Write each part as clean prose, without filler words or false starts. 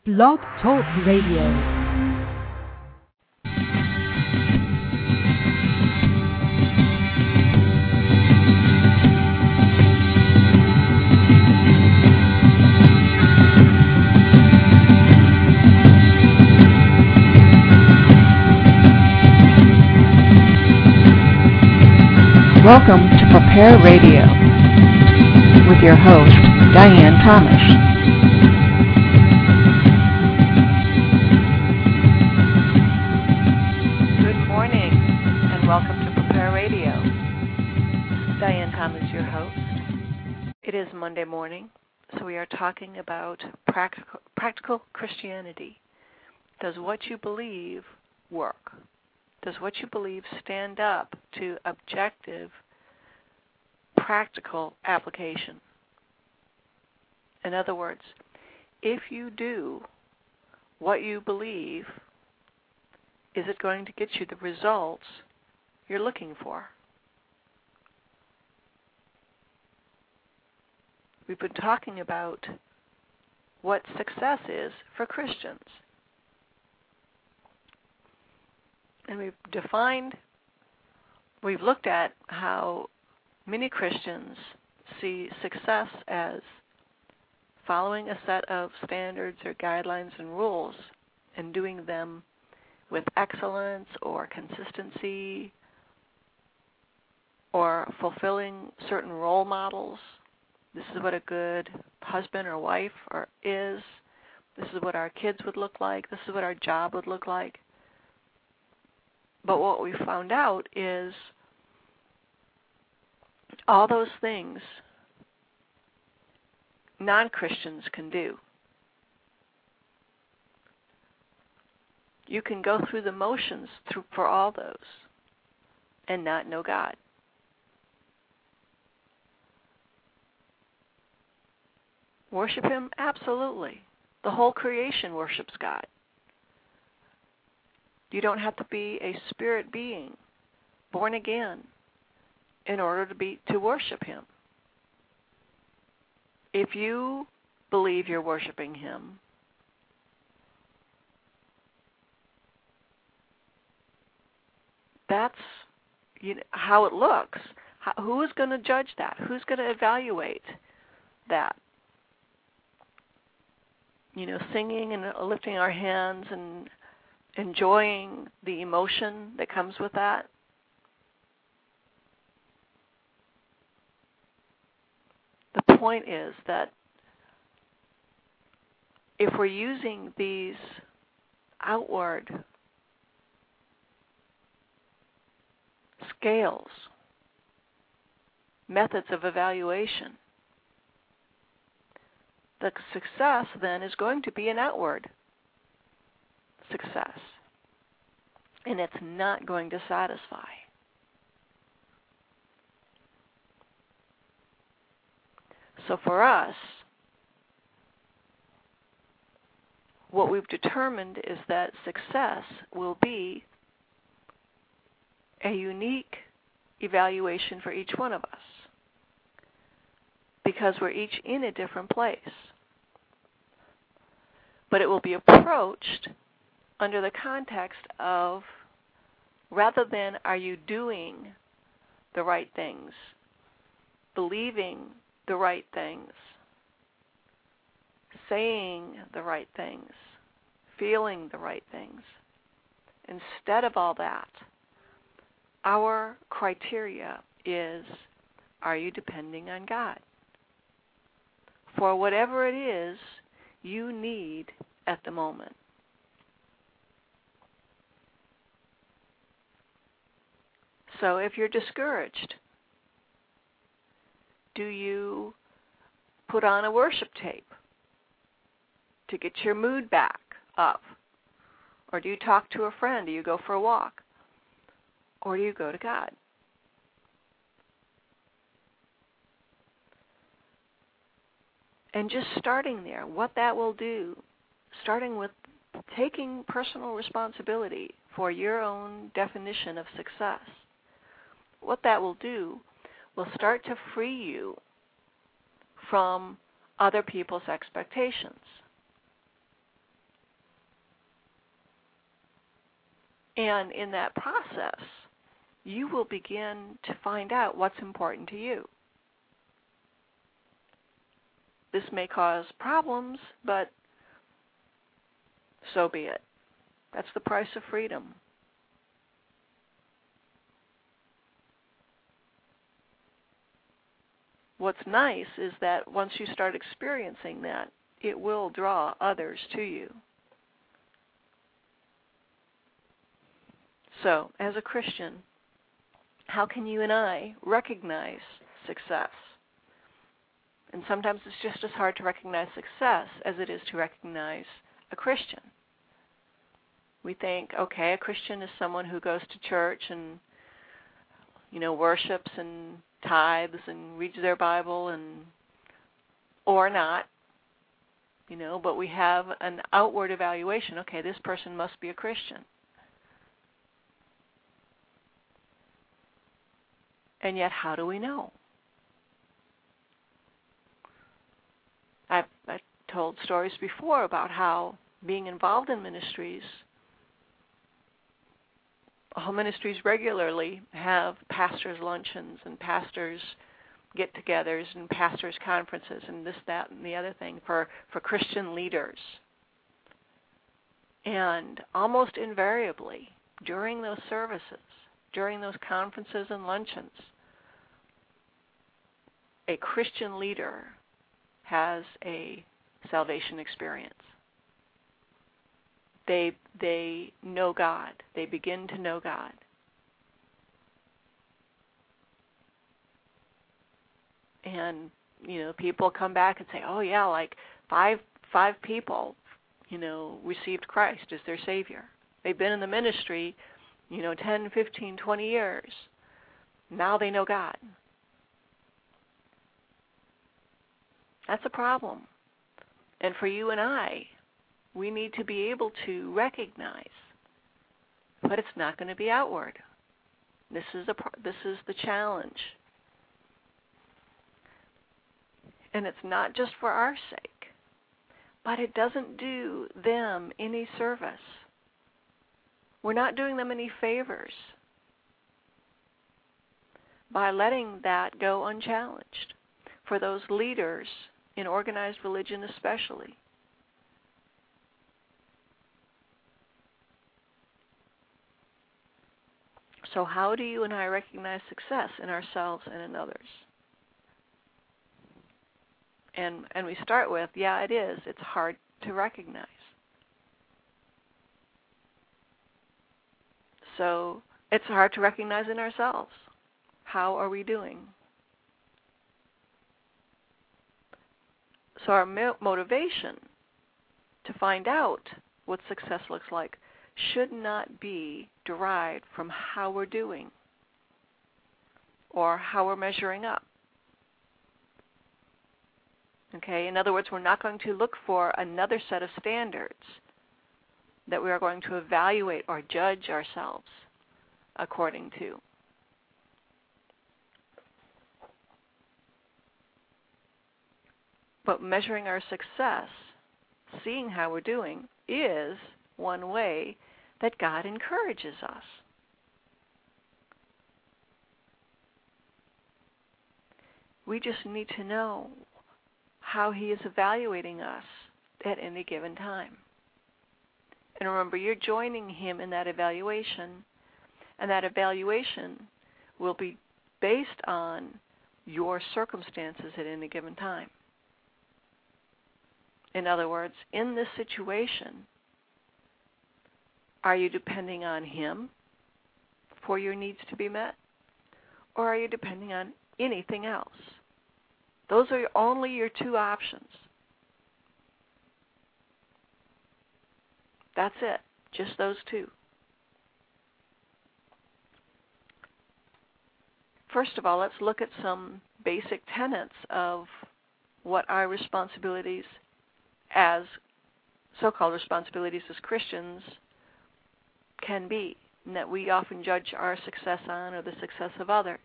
Blog Talk Radio. Welcome to Prepare Radio with your host, Diane Thomas. Good morning and welcome to Prepare Radio. This is Diane Thomas, your host. It is Monday morning, so we are talking about practical Christianity. Does what you believe work? Does what you believe stand up to objective, practical application? In other words, if you do what you believe, is it going to get you the results you're looking for? We've been talking about what success is for Christians. And we've looked at how many Christians see success as following a set of standards or guidelines and rules and doing them with excellence or consistency or fulfilling certain role models. This is what a good husband or wife is. This is what our kids would look like. This is what our job would look like. But what we found out is all those things non-Christians can do. You can go through the motions for all those and not know God. Worship Him? Absolutely. The whole creation worships God. You don't have to be a spirit being, born again, in order to worship Him. If you believe you're worshiping Him, that's how it looks. Who is going to judge that? Who's going to evaluate that? Singing and lifting our hands and enjoying the emotion that comes with that. The point is that if we're using these outward scales, methods of evaluation, the success then is going to be an outward success, and it's not going to satisfy. So for us, what we've determined is that success will be a unique evaluation for each one of us, because we're each in a different place. But it will be approached under the context of, rather than are you doing the right things, believing the right things, saying the right things, feeling the right things. Instead of all that, our criteria is, are you depending on God for whatever it is you need at the moment? So if you're discouraged, do you put on a worship tape to get your mood back up? Or do you talk to a friend? Do you go for a walk? Or do you go to God? And just starting there, what that will do, starting with taking personal responsibility for your own definition of success, what that will do will start to free you from other people's expectations. And in that process, you will begin to find out what's important to you. This may cause problems, but so be it. That's the price of freedom. What's nice is that once you start experiencing that, it will draw others to you. So, as a Christian, how can you and I recognize success? And sometimes it's just as hard to recognize success as it is to recognize a Christian. We think, okay, a Christian is someone who goes to church and, worships and tithes and reads their Bible or not, but we have an outward evaluation. Okay, this person must be a Christian. And yet, how do we know? I've told stories before about how being involved in ministries, all ministries regularly have pastors' luncheons and pastors' get-togethers and pastors' conferences and this, that, and the other thing for Christian leaders. And almost invariably, during those services, during those conferences and luncheons, a Christian leader has a salvation experience. They know God. They begin to know God. And, people come back and say, oh yeah, like five people, received Christ as their Savior. They've been in the ministry, 10, 15, 20 years. Now they know God. That's a problem. And for you and I, we need to be able to recognize, but it's not going to be outward. This is the challenge. And it's not just for our sake, but it doesn't do them any service. We're not doing them any favors by letting that go unchallenged. For those leaders, in organized religion especially, so how do you and I recognize success in ourselves and in others? And we start with, yeah, it is. It's hard to recognize. So it's hard to recognize in ourselves. How are we doing? So our motivation to find out what success looks like should not be derived from how we're doing or how we're measuring up. Okay, in other words, we're not going to look for another set of standards that we are going to evaluate or judge ourselves according to. But measuring our success, seeing how we're doing, is one way that God encourages us. We just need to know how He is evaluating us at any given time. And remember, you're joining Him in that evaluation, and that evaluation will be based on your circumstances at any given time. In other words, in this situation, are you depending on Him for your needs to be met? Or are you depending on anything else? Those are only your two options. That's it. Just those two. First of all, let's look at some basic tenets of what our responsibilities as so-called responsibilities as Christians can be, and that we often judge our success on or the success of others.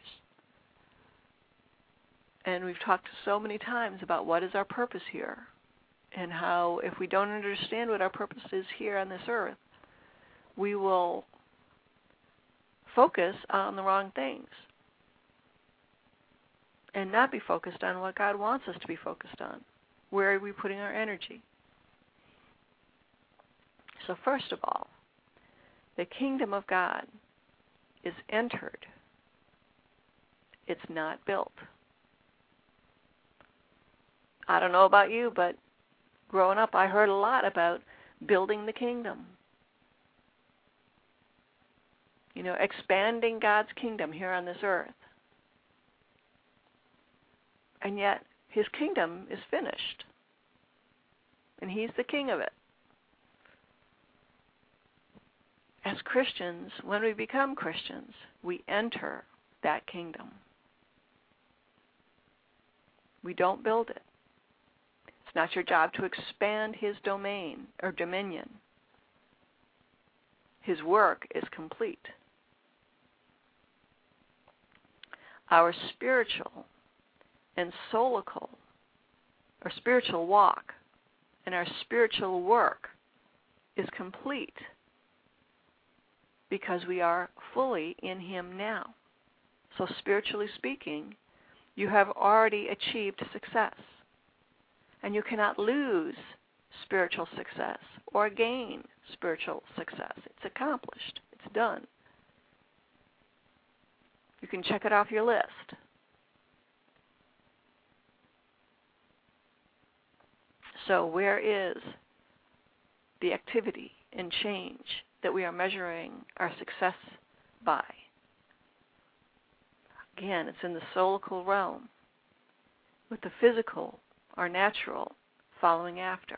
And we've talked so many times about what is our purpose here, and how if we don't understand what our purpose is here on this earth, we will focus on the wrong things and not be focused on what God wants us to be focused on. Where are we putting our energy? So first of all, the kingdom of God is entered. It's not built. I don't know about you, but growing up I heard a lot about building the kingdom. Expanding God's kingdom here on this earth. And yet, His kingdom is finished. And He's the king of it. As Christians, when we become Christians, we enter that kingdom. We don't build it. It's not your job to expand His domain or dominion. His work is complete. Our spiritual and soulical, or spiritual walk, and our spiritual work is complete because we are fully in Him now. So spiritually speaking, you have already achieved success. And you cannot lose spiritual success or gain spiritual success. It's accomplished. It's done. You can check it off your list. So where is the activity and change that we are measuring our success by? Again, it's in the soulical realm, with the physical or natural following after.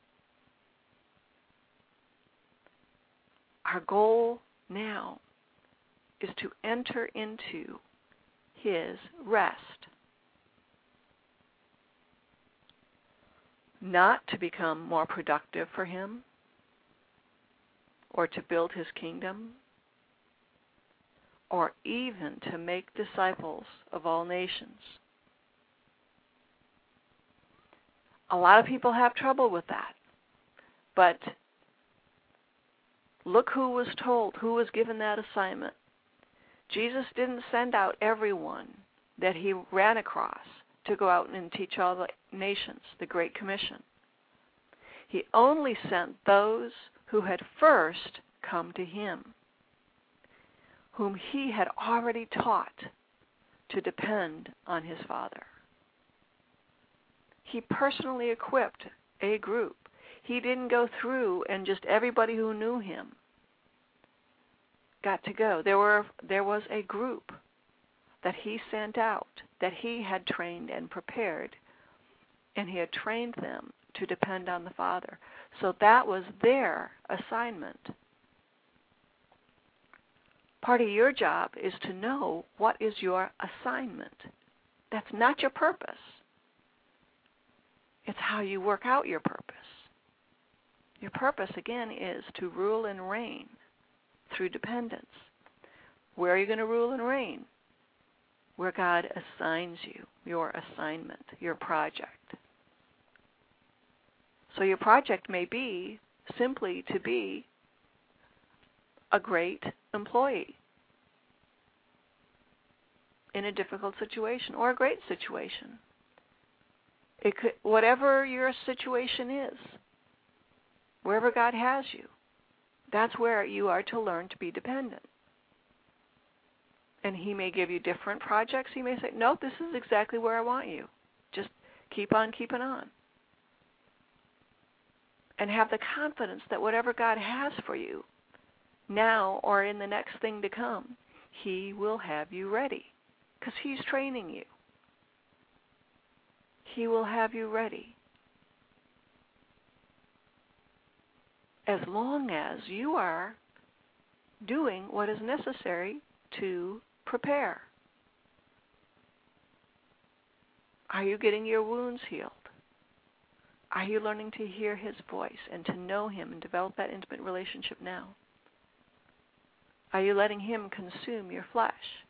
Our goal now is to enter into His rest. Not to become more productive for Him or to build His kingdom or even to make disciples of all nations. A lot of people have trouble with that. But look who was told, who was given that assignment. Jesus didn't send out everyone that He ran across to go out and teach all the nations, the Great Commission. He only sent those who had first come to Him, whom He had already taught to depend on His Father. He personally equipped a group. He didn't go through and just everybody who knew Him got to go. There was a group that He sent out, that He had trained and prepared, and He had trained them to depend on the Father. So that was their assignment. Part of your job is to know what is your assignment. That's not your purpose. It's how you work out your purpose. Your purpose, again, is to rule and reign through dependence. Where are you going to rule and reign? Where God assigns you, your assignment, your project. So your project may be simply to be a great employee in a difficult situation or a great situation. It could, whatever your situation is, wherever God has you, that's where you are to learn to be dependent. And He may give you different projects. He may say, no, this is exactly where I want you. Just keep on keeping on. And have the confidence that whatever God has for you, now or in the next thing to come, He will have you ready. Because He's training you. He will have you ready. As long as you are doing what is necessary to prepare. Are you getting your wounds healed? Are you learning to hear His voice and to know Him and develop that intimate relationship now? Are you letting Him consume your flesh?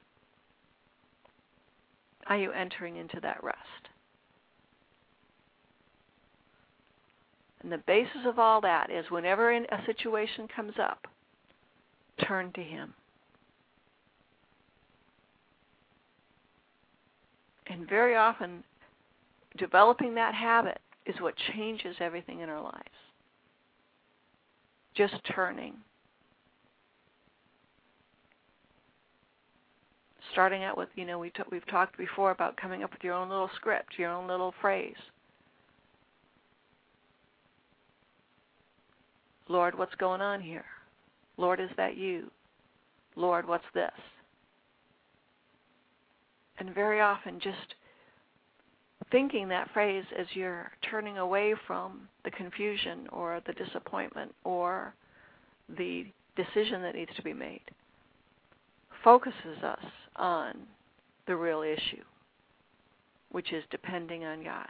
Are you entering into that rest? And the basis of all that is whenever a situation comes up, turn to Him. And very often, developing that habit is what changes everything in our lives. Just turning. Starting out with, we've talked before about coming up with your own little script, your own little phrase. Lord, what's going on here? Lord, is that you? Lord, what's this? And very often just thinking that phrase as you're turning away from the confusion or the disappointment or the decision that needs to be made focuses us on the real issue, which is depending on God.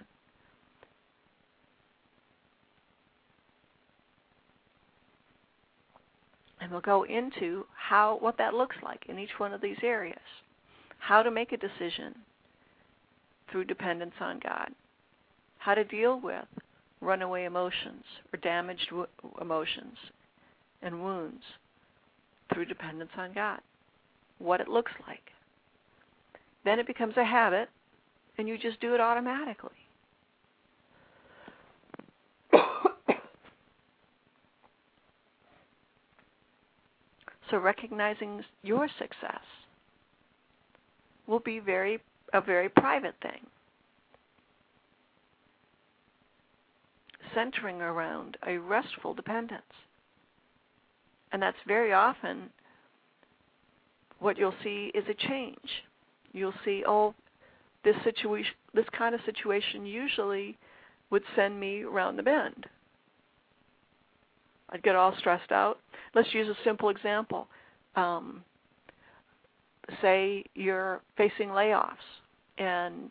And we'll go into what that looks like in each one of these areas. How to make a decision through dependence on God. How to deal with runaway emotions or damaged emotions and wounds through dependence on God. What it looks like. Then it becomes a habit, and you just do it automatically. So recognizing your success will be a very private thing, centering around a restful dependence. And that's very often what you'll see is a change. You'll see, this kind of situation usually would send me around the bend. I'd get all stressed out. Let's use a simple example. Say you're facing layoffs and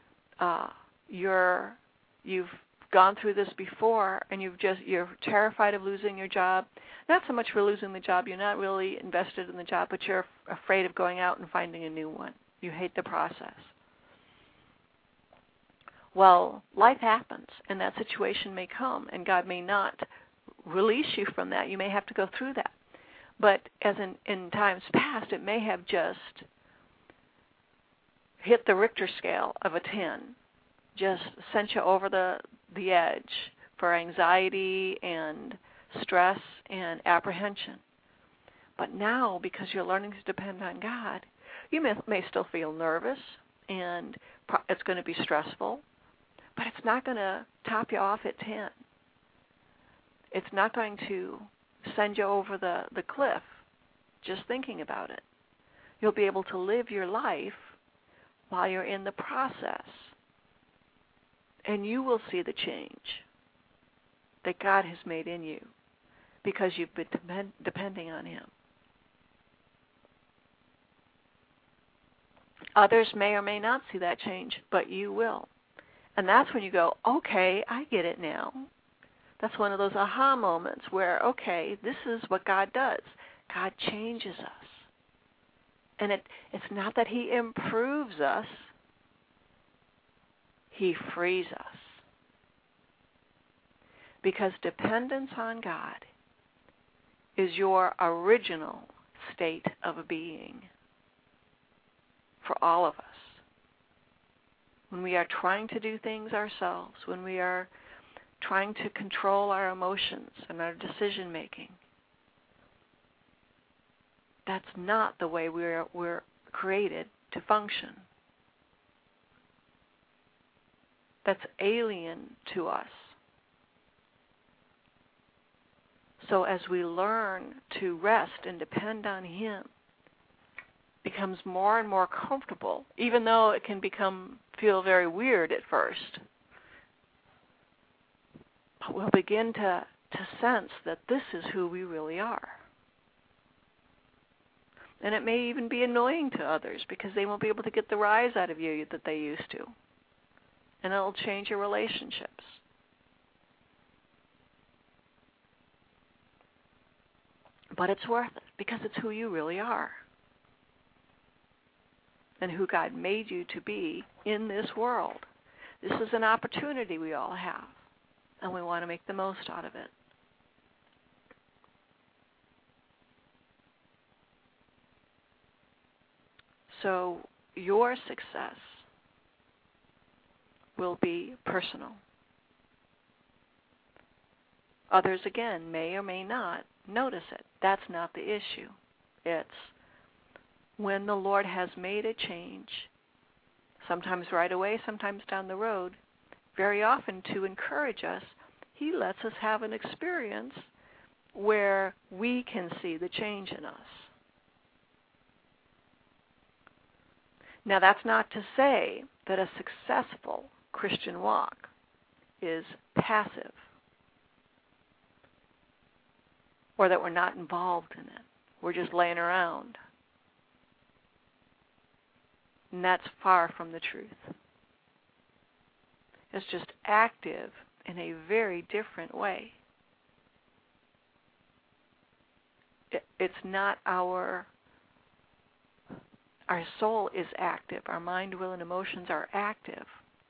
you've gone through this before and you're terrified of losing your job. Not so much for losing the job, you're not really invested in the job, but you're afraid of going out and finding a new one. You hate the process. Well, life happens, and that situation may come, and God may not release you from that. You may have to go through that. But as in times past, it may have just hit the Richter scale of a 10, just sent you over the edge for anxiety and stress and apprehension. But now, because you're learning to depend on God, you may still feel nervous, and it's going to be stressful, but it's not going to top you off at 10. It's not going to send you over the cliff just thinking about it. You'll be able to live your life while you're in the process, and you will see the change that God has made in you because you've been depending on Him. Others may or may not see that change, but you will. And that's when you go, okay, I get it now. That's one of those aha moments where, okay, this is what God does. God changes us. And it's not that He improves us. He frees us. Because dependence on God is your original state of being for all of us. When we are trying to do things ourselves, when we are trying to control our emotions and our decision making, that's not the way we're created to function. That's alien to us. So as we learn to rest and depend on Him, it becomes more and more comfortable, even though it can feel very weird at first. But we'll begin to sense that this is who we really are. And it may even be annoying to others because they won't be able to get the rise out of you that they used to. And it'll change your relationships. But it's worth it because it's who you really are and who God made you to be in this world. This is an opportunity we all have, and we want to make the most out of it. So your success will be personal. Others, again, may or may not notice it. That's not the issue. It's when the Lord has made a change, sometimes right away, sometimes down the road, very often to encourage us, He lets us have an experience where we can see the change in us. Now, that's not to say that a successful Christian walk is passive or that we're not involved in it. We're just laying around. And that's far from the truth. It's just active in a very different way. It's not our soul is active. Our mind, will, and emotions are active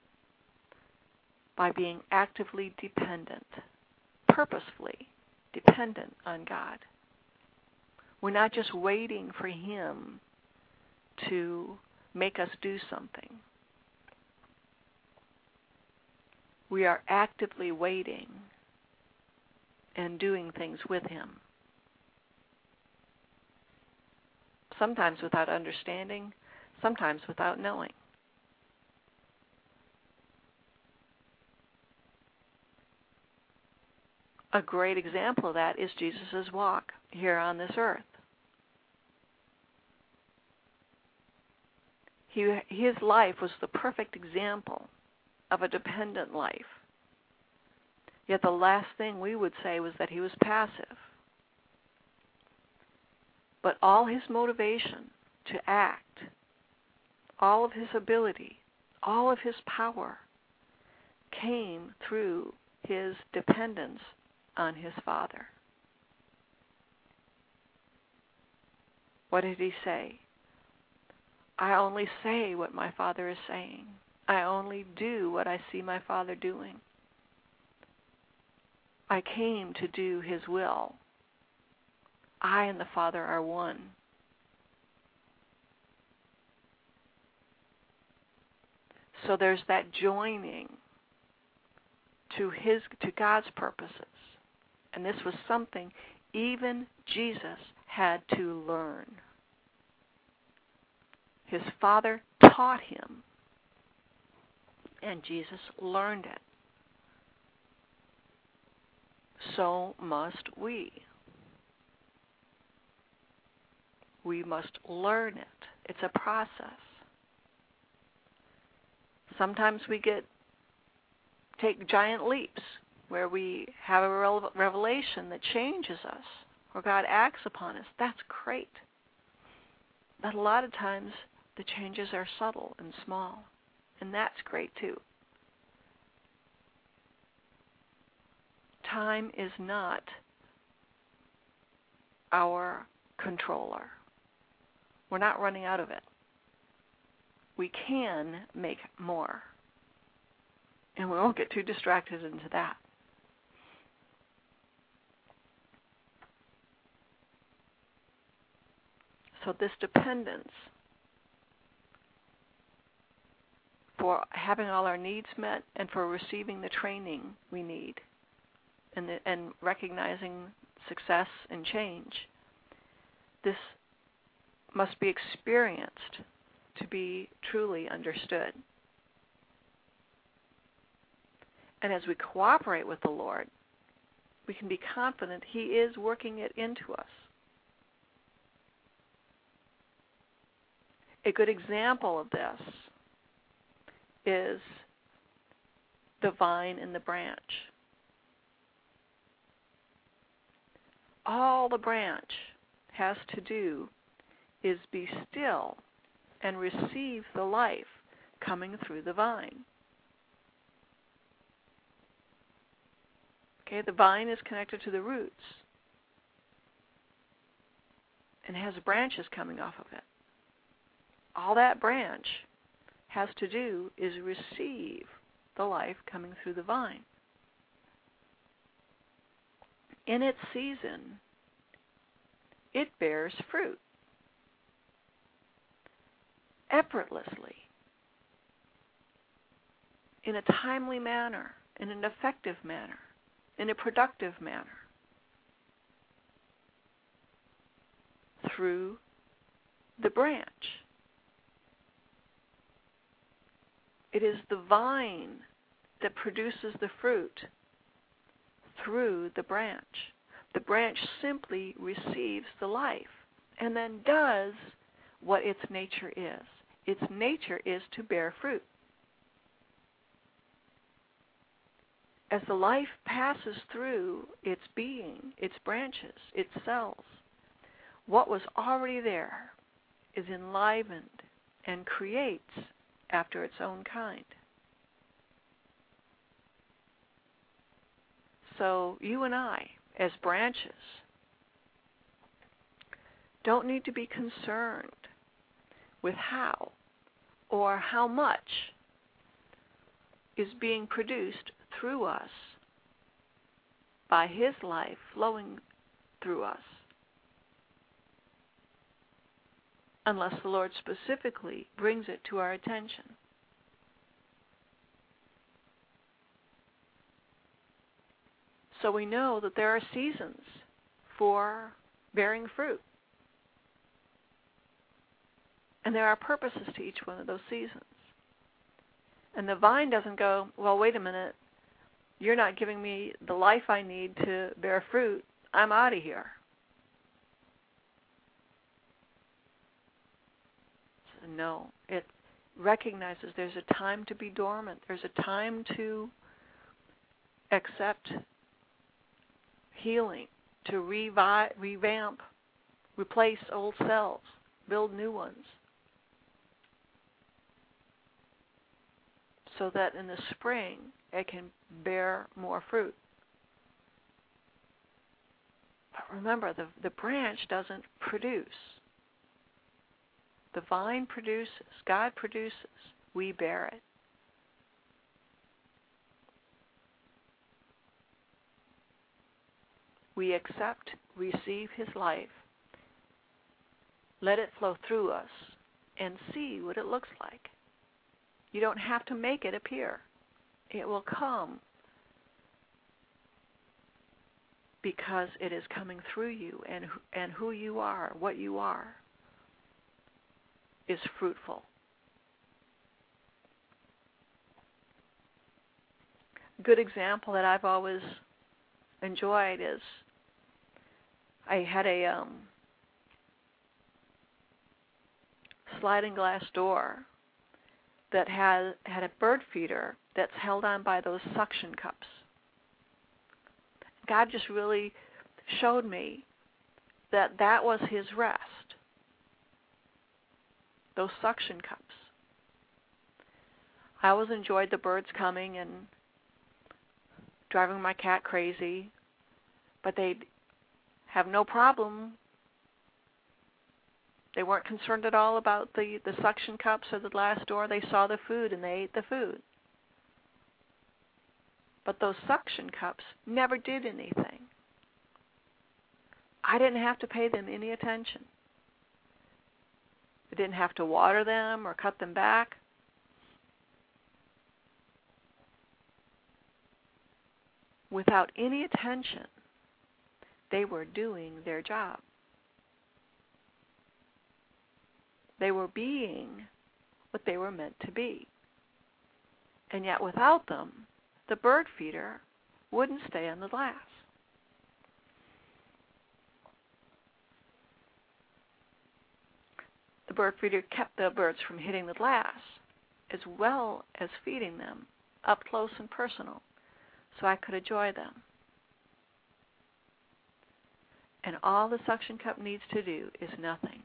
by being actively dependent, purposefully dependent on God. We're not just waiting for Him to make us do something. We are actively waiting and doing things with Him. Sometimes without understanding, sometimes without knowing. A great example of that is Jesus' walk here on this earth. His life was the perfect example of a dependent life. Yet the last thing we would say was that he was passive. But all his motivation to act, all of his ability, all of his power came through his dependence on his Father. What did he say? I only say what my Father is saying. I only do what I see my Father doing. I came to do His will. I and the Father are one. So there's that joining to God's purposes. And this was something even Jesus had to learn. His Father taught him, and Jesus learned it. So must we. We must learn it. It's a process. Sometimes we take giant leaps where we have a revelation that changes us, or God acts upon us. That's great. But a lot of times the changes are subtle and small, and that's great too. Time is not our controller. We're not running out of it. We can make more. And we won't get too distracted into that. So this dependence for having all our needs met and for receiving the training we need and recognizing success and change, this must be experienced to be truly understood. And as we cooperate with the Lord, we can be confident He is working it into us. A good example of this is the vine and the branch. All the branch has to do is be still and receive the life coming through the vine. Okay, the vine is connected to the roots and has branches coming off of it. All that branch has to do is receive the life coming through the vine. In its season, it bears fruit effortlessly. in a timely manner, in an effective manner, in a productive manner, through the branch. It is the vine that produces the fruit through the branch. The branch simply receives the life and then does what its nature is. Its nature is to bear fruit. As the life passes through its being, its branches, its cells, what was already there is enlivened and creates after its own kind. So you and I, as branches, don't need to be concerned with how or how much is being produced through us by His life flowing through us, unless the Lord specifically brings it to our attention. So we know that there are seasons for bearing fruit. And there are purposes to each one of those seasons. And the vine doesn't go, well, wait a minute, you're not giving me the life I need to bear fruit. I'm out of here. So no, it recognizes there's a time to be dormant. There's a time to accept healing, to revamp, replace old cells, build new ones, so that in the spring it can bear more fruit. But remember, the branch doesn't produce. The vine produces, God produces, we bear it. We accept, receive His life, let it flow through us, and see what it looks like. You don't have to make it appear. It will come because it is coming through you, and who you are, what you are, is fruitful. A good example that I've always enjoyed is I had a sliding glass door that had a bird feeder that's held on by those suction cups. God just really showed me that was His rest, those suction cups. I always enjoyed the birds coming and driving my cat crazy, but they'd have no problem. They weren't concerned at all about the suction cups or the glass door. They saw the food and they ate the food. But those suction cups never did anything. I didn't have to pay them any attention. I didn't have to water them or cut them back. Without any attention, they were doing their job. They were being what they were meant to be. And yet without them, the bird feeder wouldn't stay on the glass. The bird feeder kept the birds from hitting the glass, as well as feeding them up close and personal, so I could enjoy them. And all the suction cup needs to do is nothing.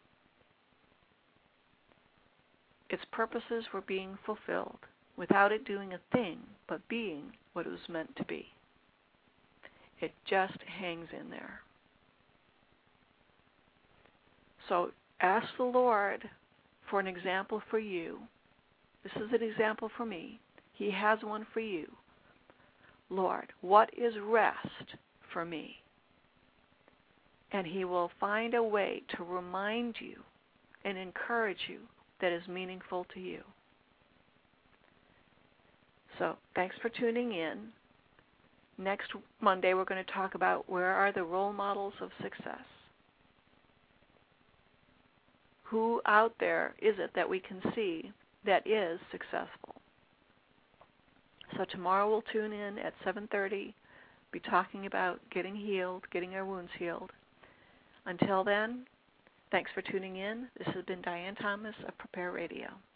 Its purposes were being fulfilled without it doing a thing but being what it was meant to be. It just hangs in there. So ask the Lord for an example for you. This is an example for me. He has one for you. Lord, what is rest for me? And He will find a way to remind you and encourage you that is meaningful to you. So thanks for tuning in. Next Monday, we're going to talk about where are the role models of success. Who out there is it that we can see that is successful? So tomorrow we'll tune in at 7:30, be talking about getting healed, getting our wounds healed. Until then, thanks for tuning in. This has been Diane Thomas of Prepare Radio.